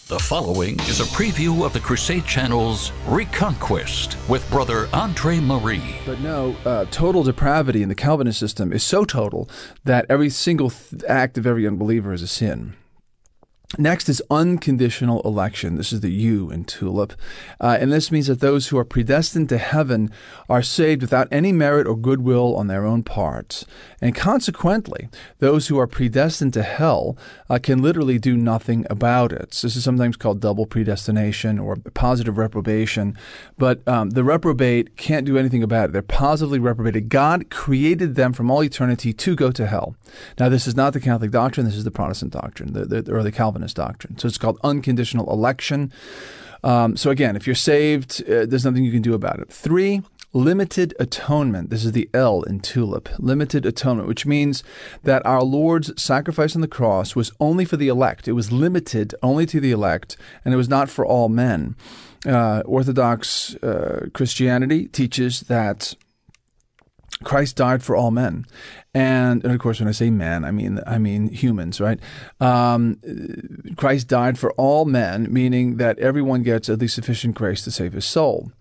The following is a preview of the Crusade Channel's Reconquest with Brother Andre Marie. But no, total depravity in the Calvinist system is so total that every single act of every unbeliever is a sin. Next is unconditional election. This is the U in TULIP. And this means that those who are predestined to heaven are saved without any merit or goodwill on their own part. And consequently, those who are predestined to hell can literally do nothing about it. This is sometimes called double predestination or positive reprobation. But the reprobate can't do anything about it. They're positively reprobated. God created them from all eternity to go to hell. Now, this is not the Catholic doctrine. This is the Protestant doctrine, the early Calvinist doctrine. So it's called unconditional election. So again, if you're saved, there's nothing you can do about it. 3, limited atonement. This is the L in TULIP. Limited atonement, which means that our Lord's sacrifice on the cross was only for the elect. It was limited only to the elect, and it was not for all men. Orthodox Christianity teaches that Christ died for all men. And of course, when I say men, I mean humans, right? Christ died for all men, meaning that everyone gets at least sufficient grace to save his soul.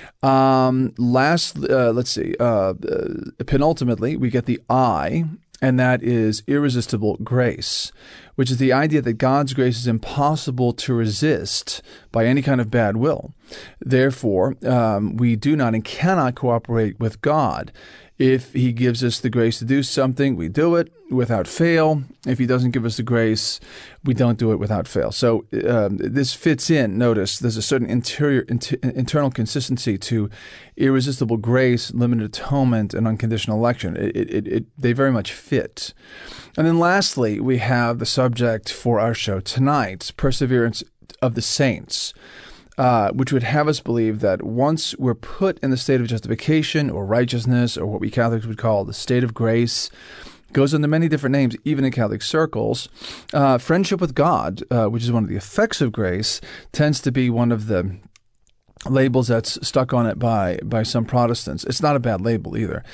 Penultimately, we get the I, and that is irresistible grace, which is the idea that God's grace is impossible to resist by any kind of bad will. Therefore, we do not and cannot cooperate with God. If he gives us the grace to do something, we do it without fail. If he doesn't give us the grace, we don't do it without fail. So this fits in. Notice there's a certain internal consistency to irresistible grace, limited atonement, and unconditional election. They very much fit. And then lastly, we have the subject for our show tonight, perseverance of the saints. Which would have us believe that once we're put in the state of justification or righteousness, or what we Catholics would call the state of grace, goes under many different names, even in Catholic circles, friendship with God, which is one of the effects of grace, tends to be one of the labels that's stuck on it by some Protestants. It's not a bad label either.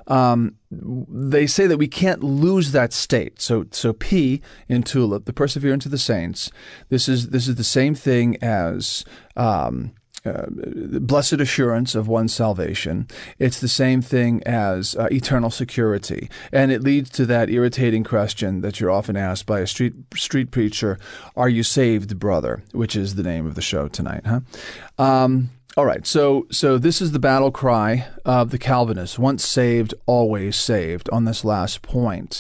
They say that we can't lose that state. So P in TULIP, the perseverance of the saints, this is the same thing as blessed assurance of one's salvation. It's the same thing as eternal security. And it leads to that irritating question that you're often asked by a street preacher, "Are you saved, brother?" which is the name of the show tonight, huh? All right, so this is the battle cry of the Calvinists: once saved, always saved, on this last point.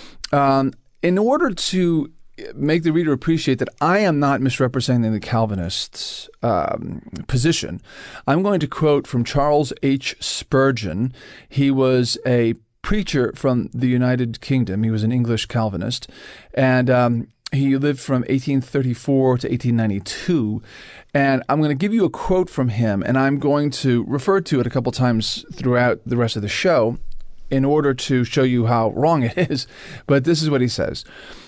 In order to make the reader appreciate that I am not misrepresenting the Calvinists' position, I'm going to quote from Charles H. Spurgeon. He was a preacher from the United Kingdom. He was an English Calvinist, and he lived from 1834 to 1892. And I'm going to give you a quote from him, and I'm going to refer to it a couple times throughout the rest of the show in order to show you how wrong it is. But this is what he says.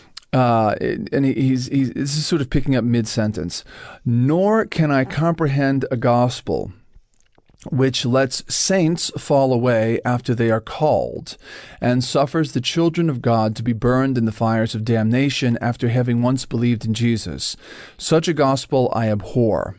And this is sort of picking up mid-sentence. "Nor can I comprehend a gospel which lets saints fall away after they are called, and suffers the children of God to be burned in the fires of damnation after having once believed in Jesus. Such a gospel I abhor."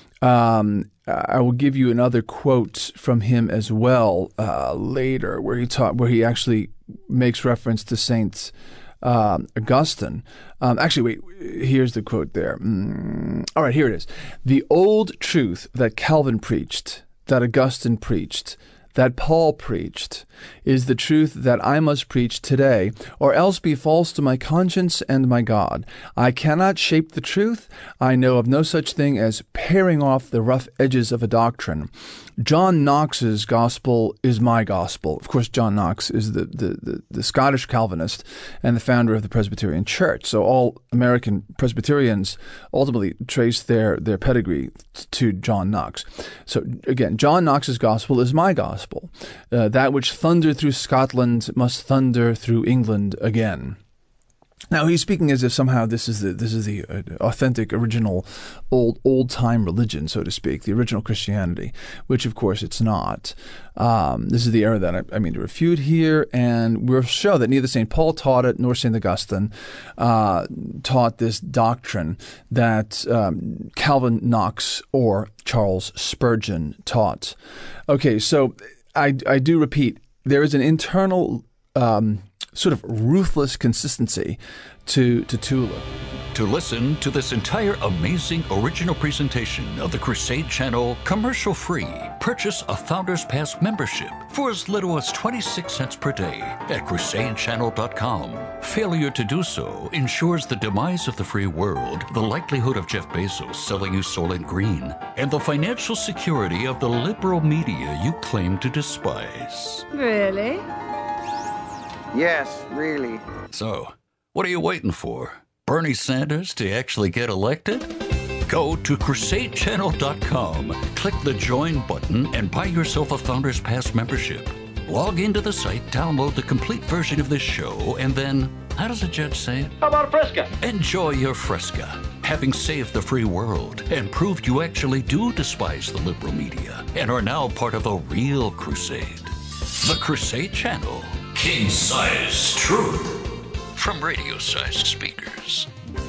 I will give you another quote from him as well later, where he actually makes reference to Saint Augustine. Here's the quote there. All right, here it is. "The old truth that Calvin preached, that Augustine preached, that Paul preached, is the truth that I must preach today, or else be false to my conscience and my God. I cannot shape the truth. I know of no such thing as paring off the rough edges of a doctrine. John Knox's gospel is my gospel." Of course, John Knox is the Scottish Calvinist and the founder of the Presbyterian Church. So all American Presbyterians ultimately trace their pedigree to John Knox. So again, John Knox's gospel is my gospel. That which thundered through Scotland must thunder through England again. Now he's speaking as if somehow this is the authentic, original, old time religion, so to speak, the original Christianity, which of course it's not. This is the error that I mean to refute here, and we'll show that neither St. Paul taught it nor St. Augustine taught this doctrine that Calvin, Knox, or Charles Spurgeon taught. Okay, so I do repeat, there is an internal sort of ruthless consistency to Tulip. To listen to this entire amazing original presentation of the Crusade Channel commercial-free, purchase a Founders Pass membership for as little as 26 cents per day at crusadechannel.com. Failure to do so ensures the demise of the free world, the likelihood of Jeff Bezos selling you Soylent Green, and the financial security of the liberal media you claim to despise. Really? Yes, really. So, what are you waiting for? Bernie Sanders to actually get elected? Go to crusadechannel.com, click the join button, and buy yourself a Founders Pass membership. Log into the site, download the complete version of this show, and then, how does the judge say it? How about a Fresca? Enjoy your Fresca, having saved the free world and proved you actually do despise the liberal media and are now part of a real crusade. The Crusade Channel. King-size truth from radio-sized speakers.